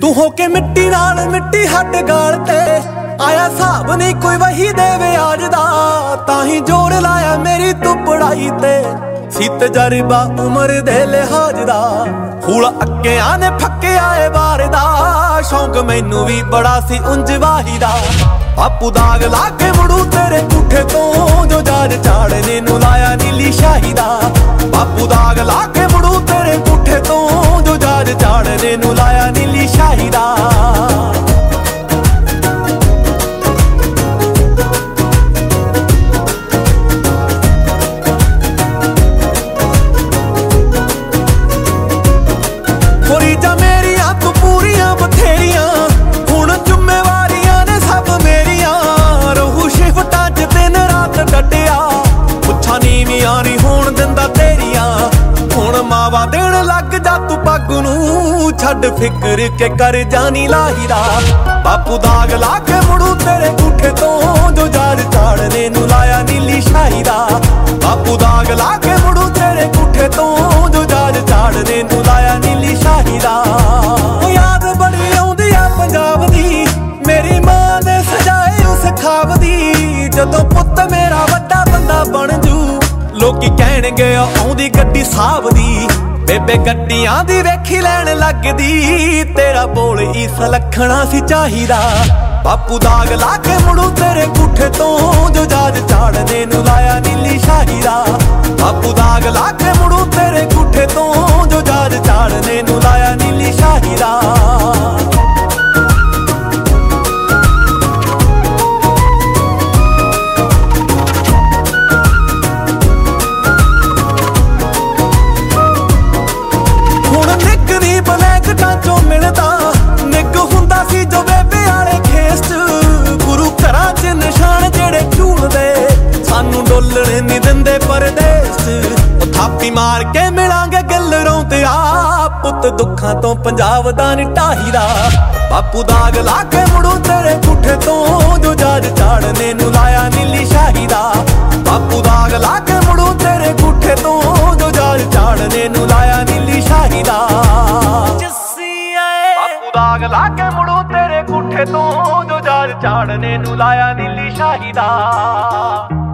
तू होके मिट्टी नाल मिट्टी हट गाल ते आया साहब नहीं कोई वही देवे आज दा ताही जोर लाया मेरी तू पढ़ाई ते सी तजर्बा उम्र दे लिहाज दा हुल अक्के आने फक्के आए बार दा शौक मैनू भी बड़ा सी उंज वाही दा बापू दाग लाके मुड़ू तेरे पुठे तो जो जाज चाड़ने नू लाया नीली शाही दा बापू दाग लाके मुड़ू तेरे पुठे तो जो जाज चाड़ने नू लाया नीली शाही दा मावा देण लग जा तू पग नूं छड्ड फिकर के कर जानी लाहीदा बापू दाग लाके मुड़ू तेरे गुठे तो जो जाज चाड़ने नू लाया नीली शाही दा बापू दाग लाके मुड़ू तेरे गुठे तो जो जाज चाड़ने नू लाया नीली शाही दा याद बड़ी आउंदी आ पंजाब दी मेरी मां ने सजाए उस खाब दी जदों पुत्त मेरा वड्डा बंदा बन जू लोकी कहणगे आउंदी गड्डी साहब दी बेबे गड्डियां दी वेखी लैण लगदी तेरा बोल ई सलखना सी चाहिदा बापू दाग लाके मुड़ू तेरे गुठे तो जो जाज चाड़ने नू लाया नीली शाही दा बापू दाग लाके मुड़ू तेरे गुठे तो जो जाज चाड़ने नू लाया नीली शाही दा नहीं दिंदे परदेस थापी मार के मिलांगे गल्लों ते आ पुत दुखां तो पंजाब दा निटाही दा बापू दाग लाके मुड़ू तेरे गुठे तो जो जाज चाड़ने नू लाया नीली शाही दा बापू दाग लाके मुड़ू तेरे गुठे तो जो जाज चाड़ने नू लाया नीली शाही दा बापू दाग लाके मुड़ू तेरे गुठे तो जो जाज चाड़ने नू लाया नीली शाही दा।